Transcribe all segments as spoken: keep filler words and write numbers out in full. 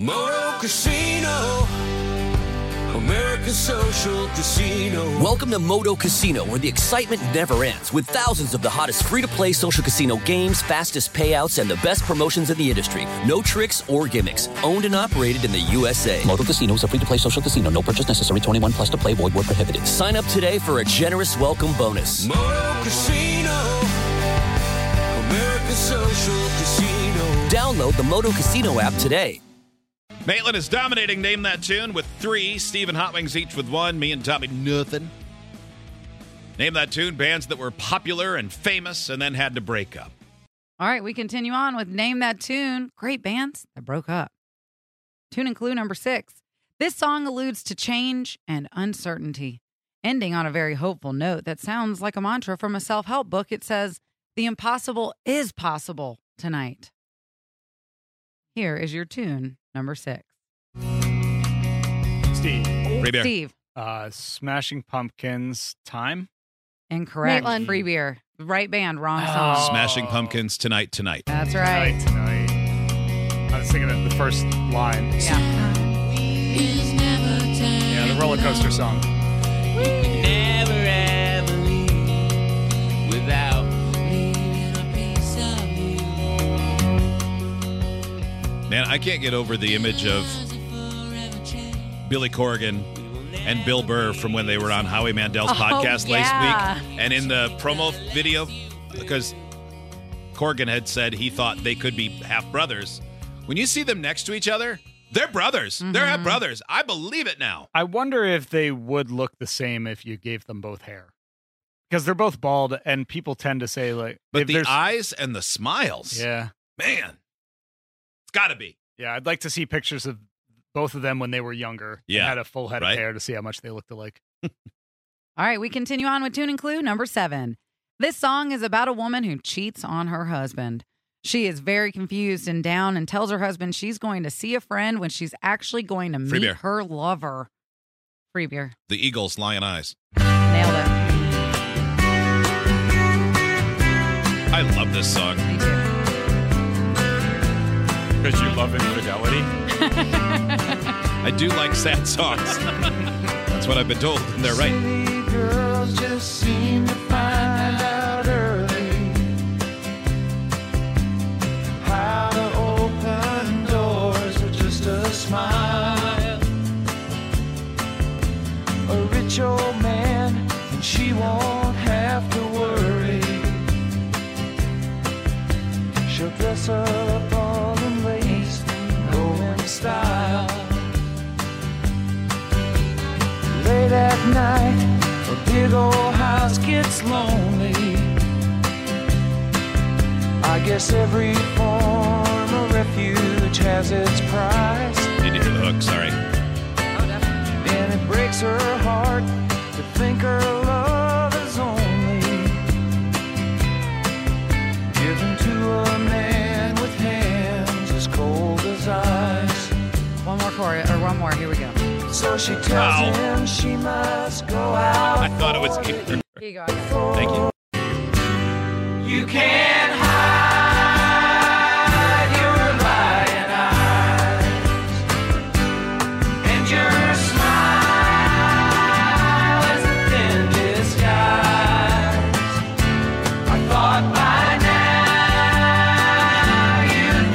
Moto Casino, American Social Casino. Welcome to Moto Casino, where the excitement never ends, with thousands of the hottest free-to-play social casino games, fastest payouts, and the best promotions in the industry. No tricks or gimmicks. Owned and operated in the U S A. Moto Casino is a free-to-play social casino. No purchase necessary. twenty-one plus to play. Void where prohibited. Sign up today for a generous welcome bonus. Moto Casino, American Social Casino. Download the Moto Casino app today. Maitland is dominating Name That Tune with three. Stephen Hot Wings each with one. Me and Tommy, nothing. Name That Tune, bands that were popular and famous and then had to break up. All right, we continue on with Name That Tune. Great bands that broke up. Tune and clue number six. This song alludes to change and uncertainty. Ending on a very hopeful note that sounds like a mantra from a self-help book. It says, the impossible is possible tonight. Here is your tune number six. Steve. Free beer. Steve. Uh, Smashing Pumpkins, Time? Incorrect. Maitland. Free beer. Right band, wrong Oh. song. Smashing Pumpkins, Tonight, Tonight. That's right. Tonight, tonight. I was thinking of the first line. Yeah. Yeah, the roller coaster song. Never ever leave without leaving a piece of you. Man, I can't get over the image of Billy Corgan and Bill Burr from when they were on Howie Mandel's Oh, podcast yeah. last week. And in the promo video, because Corgan had said he thought they could be half brothers. When you see them next to each other, they're brothers. Mm-hmm. They're half brothers. I believe it now. I wonder if they would look the same if you gave them both hair. Because they're both bald, and people tend to say, like... But if the there's- eyes and the smiles, Yeah. man, it's got to be. Yeah, I'd like to see pictures of both of them when they were younger. Yeah, And had a full head right? of hair to see how much they looked alike. All right, we continue on with tune and clue number seven. This song is about a woman who cheats on her husband. She is very confused and down and tells her husband she's going to see a friend when she's actually going to Free meet beer. her lover. Free beer. The Eagles, Lion Eyes. Nailed it. I love this song. Me too. Because you love infidelity? I do like sad songs. That's what I've been told, and they're right. Silly girls just seem to find out early how to open doors with just a smile. A rich old man, and she won't have to worry. She'll dress up all in lace, go in style. Late at night, a big old house gets lonely. I guess every form of refuge has its price. Need to hear the hook, sorry. And it breaks her heart to think her love is only given to a man with hands as cold as ice. One more chorus, or one more. Here we go. So she tells Ow. him she must go out. I thought it was for either. Here you go. I got it. Thank you. You can't hide your lying eyes, and your smile is a thin disguise. I thought by now you'd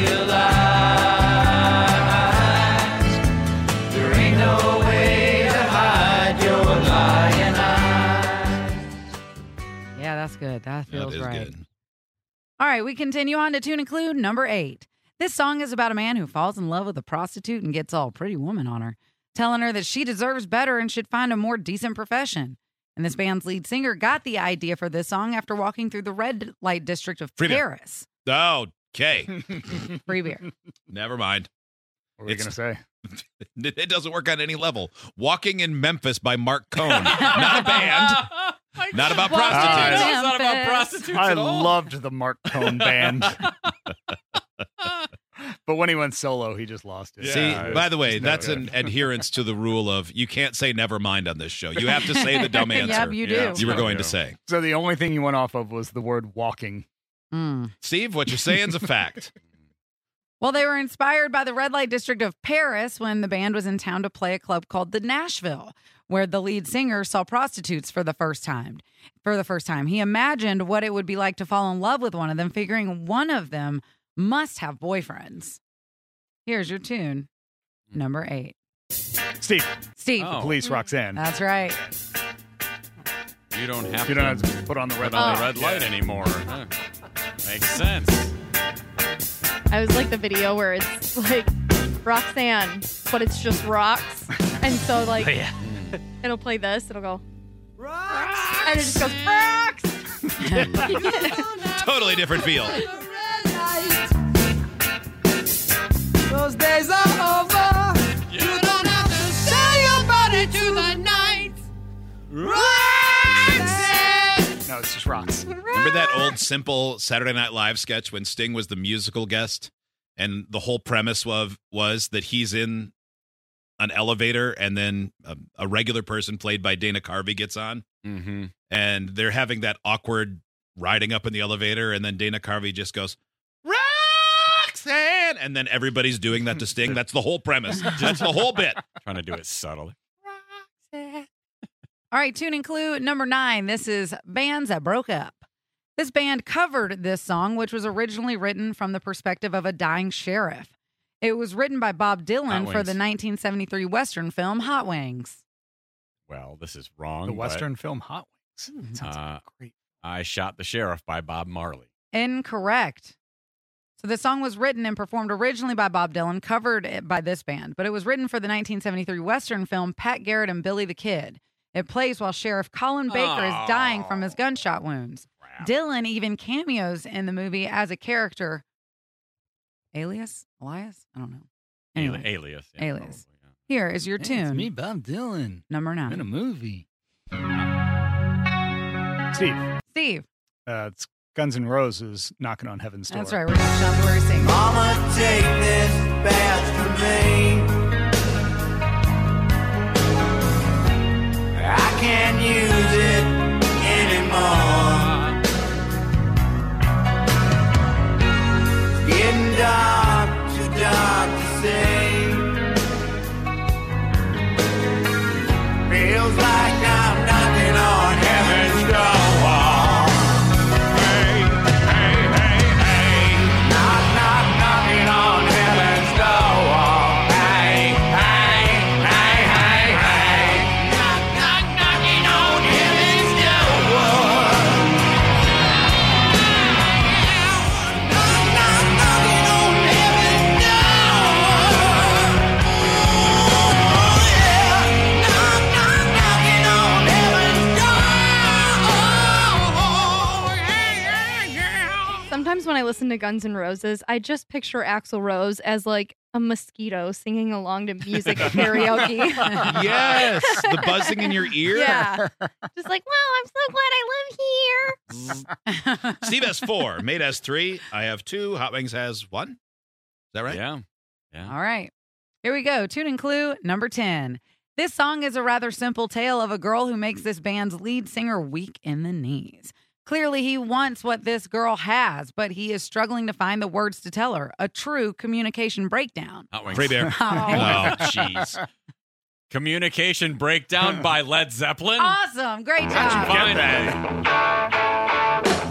realize there ain't no way to hide your lying eyes. Yeah, that's good. That feels That is right. good. All right, we continue on to tune and clue number eight. This song is about a man who falls in love with a prostitute and gets all pretty woman on her, telling her that she deserves better and should find a more decent profession. And this band's lead singer got the idea for this song after walking through the red light district of Free beer. Paris. Okay. Free beer. Never mind. What were you going It's- to say? It doesn't work on any level. Walking in Memphis by Mark Cohn. Not a band. Not about Walking prostitutes. in It's not about Memphis. prostitutes I at all. loved the Mark Cohn band. But when he went solo, he just lost it. See, Yeah, by the way, it's no that's good. an adherence to the rule of you can't say never mind on this show. You have to say the dumb answer. Yep, you do. Yeah. You were going to Yeah. say. So the only thing you went off of was the word walking. Mm. Steve, what you're saying is a fact. Well, they were inspired by the red light district of Paris when the band was in town to play a club called the Nashville, where the lead singer saw prostitutes for the first time. For the first time, he imagined what it would be like to fall in love with one of them, figuring one of them must have boyfriends. Here's your tune, number eight. Steve. Steve. The Police, Roxanne. That's right. You don't have You to don't have to put on the red put on light. the red light Yeah. anymore. Huh. Makes sense. I was like the video where it's like Roxanne, but it's just rocks. And so like Oh, yeah. it'll play this, it'll go rocks, and it just goes rocks. Totally different feel. Those days are over. You don't have to sell your body to the night. Roxanne. No, it's just rocks. Remember that old simple Saturday Night Live sketch when Sting was the musical guest? And the whole premise of was that he's in an elevator and then a, a regular person played by Dana Carvey gets on. Mm-hmm. And they're having that awkward riding up in the elevator. And then Dana Carvey just goes, Roxanne. And then everybody's doing that to Sting. That's the whole premise. That's the whole bit. Trying to do it subtly. All right, tune and clue number nine. This is Bands That Broke Up. This band covered this song, which was originally written from the perspective of a dying sheriff. It was written by Bob Dylan Hot for the Wings. nineteen seventy-three Western film Hot Wings. Well, this is wrong. The but Western film Hot Wings. Sounds Uh, great. I Shot the Sheriff by Bob Marley. Incorrect. So the song was written and performed originally by Bob Dylan, covered it by this band, but it was written for the nineteen seventy-three Western film Pat Garrett and Billy the Kid. It plays while Sheriff Colin Baker is dying from his gunshot wounds. Crap. Dylan even cameos in the movie as a character. Alias? Elias? I don't know. Anyway, Ali- Alias. Yeah, Alias. probably, yeah. here is your tune. Bob Dylan. Number nine. In a movie. Steve. Steve. Uh, it's Guns N' Roses knocking on heaven's door. That's right. We're going to shout the word sing. Mama, take this badge from me. I can't use it anymore. It's getting dark, too dark to see. Feels like I'm knocking on heaven's door. Hey, hey, hey, hey. Knock, knock, knocking on heaven's door. Hey, hey, hey, hey, hey. Knock, knock, knocking on heaven's door. Knock, knock, knocking on heaven's door. Oh, yeah. Knock, knock, knocking on heaven's door. Yeah, yeah, yeah. Sometimes when I listen to Guns N' Roses, I just picture Axl Rose as like a mosquito singing along to music at karaoke. Yes. The buzzing in your ear. Yeah. Just like, wow, I'm so glad I live here. Steve has four. Mate has three. I have two. Hot Wings has one. Is that right? Yeah. Yeah. All right. Here we go. Tune and clue number ten. This song is a rather simple tale of a girl who makes this band's lead singer weak in the knees. Clearly, he wants what this girl has, but he is struggling to find the words to tell her. A true communication breakdown. Hot Wings. Free beer. Oh, Oh, jeez. Communication Breakdown by Led Zeppelin. awesome. Great How'd you job. find that?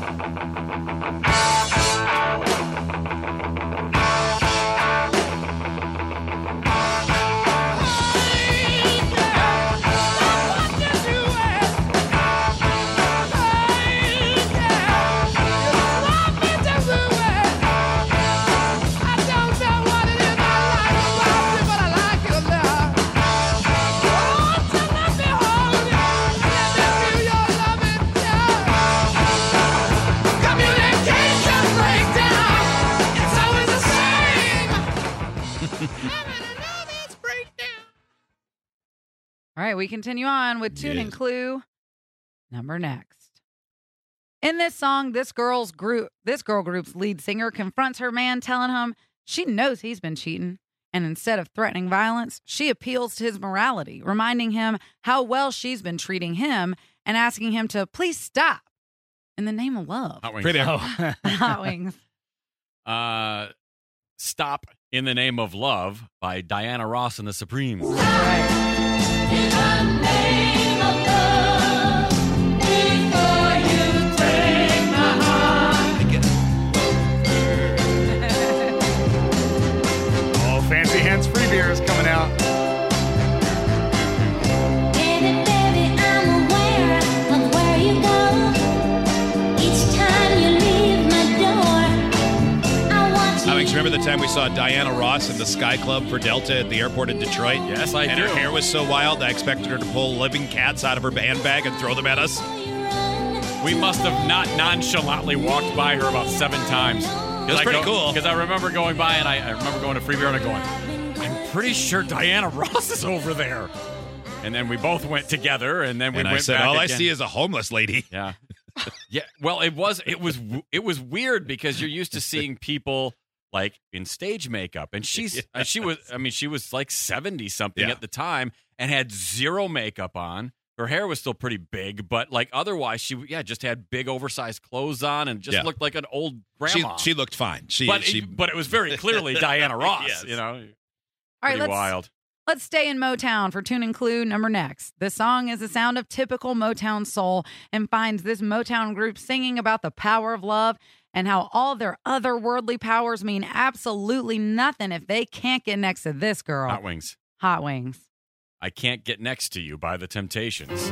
All right, we continue on with tune and Yes. clue number next. In this song, this girl's group, this girl group's lead singer confronts her man, telling him she knows he's been cheating, and instead of threatening violence, she appeals to his morality, reminding him how well she's been treating him and asking him to please stop in the name of love. Hot Wings. Free beer. Oh. Hot Wings. Uh, Stop in the Name of Love by Diana Ross and the Supremes. Oh, Fancy Hands Free Beer is coming out. Alex, remember the time we saw Diana Ross in the Sky Club for Delta at the airport in Detroit? Yes, I and do. her hair was so wild, I expected her to pull living cats out of her handbag and throw them at us. We must have not nonchalantly walked by her about seven times. It was pretty cool. Because I remember going by, and I, I remember going to Free Beer and going, I'm pretty sure Diana Ross is over there. And then we both went together, and then we And went I said, back all I again. see is a homeless lady. Yeah. Yeah. Well, it was it was it was weird because you're used to seeing people like in stage makeup, and she's Yes. and she was I mean she was like seventy something Yeah. at the time and had zero makeup on. Her hair was still pretty big, but like otherwise she yeah just had big oversized clothes on and just Yeah. looked like an old She, grandma. she looked fine. She, but she it, but it was very clearly Diana Ross. Yes. You know, All right, pretty let's wild. let's stay in Motown for Tune and Clue number next. The song is the sound of typical Motown soul and finds this Motown group singing about the power of love and how all their otherworldly powers mean absolutely nothing if they can't get next to this girl. Hot Wings. Hot Wings. I Can't Get Next to You by the Temptations.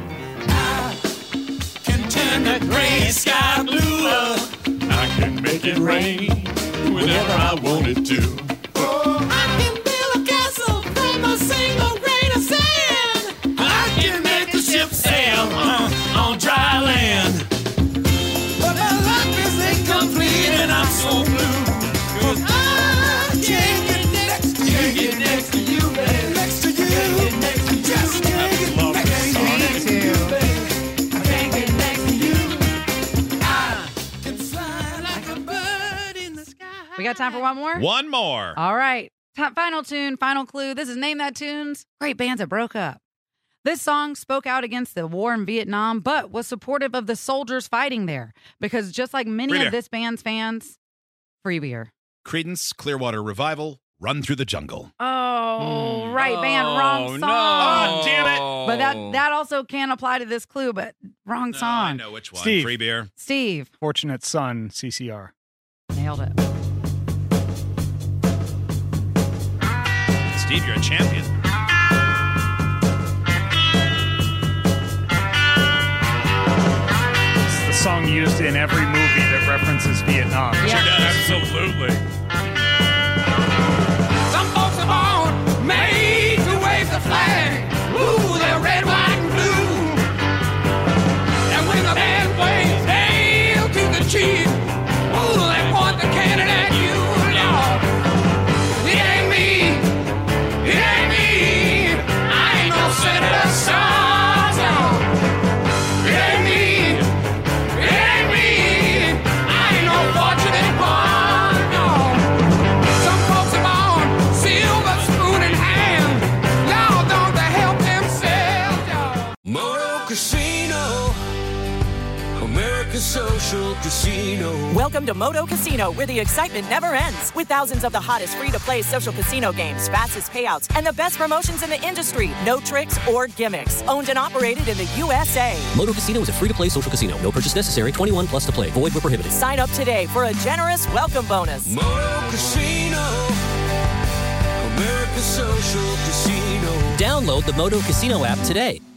Can turn the gray sky blue. I can make it rain whenever I want it to. Oh, I can build a castle from a single grain of sand. I can make the ship sail uh, on dry land. But my life is incomplete and I'm so blue. 'Cause I can't get next to you. Can't get next to you, baby. Next to you. Just can't get next to you. Me too. I can't get next to you. I can fly like a bird in the sky. We got time for one more? One more. All right. Top, final tune, final clue. This is Name That Tunes. Great bands that broke up. This song spoke out against the war in Vietnam, but was supportive of the soldiers fighting there. Because just like many Free beer. of this band's fans, free beer. Creedence Clearwater Revival, Run Through the Jungle. Oh, right, band, Oh, wrong song. no. Oh, damn it. But that that also can apply to this clue, but wrong No, I song. know which one. Steve. Free beer. Steve, Fortunate Son, C C R. nailed it. Steve, you're a champion. It's the song used in every movie that references Vietnam. Yeah. Absolutely. Some folks are born made to wave the flag. Ooh, they're red, white, and blue. And when the band plays hail to the chief, ooh, they point the cannon at you, Lord. It ain't me, it ain't me. I ain't no Senator Sargent. It ain't me, it ain't me. I ain't no fortunate one, no. Some folks are born silver spoon in hand. Lord, don't they help themselves, y'all? Moto Casino, America's social casino. Welcome to Moto Casino, where the excitement never ends. With thousands of the hottest free-to-play social casino games, fastest payouts, and the best promotions in the industry. No tricks or gimmicks. Owned and operated in the U S A. Moto Casino is a free-to-play social casino. No purchase necessary. twenty-one plus to play. Void where prohibited. Sign up today for a generous welcome bonus. Moto Casino, America's social casino. Download the Moto Casino app today.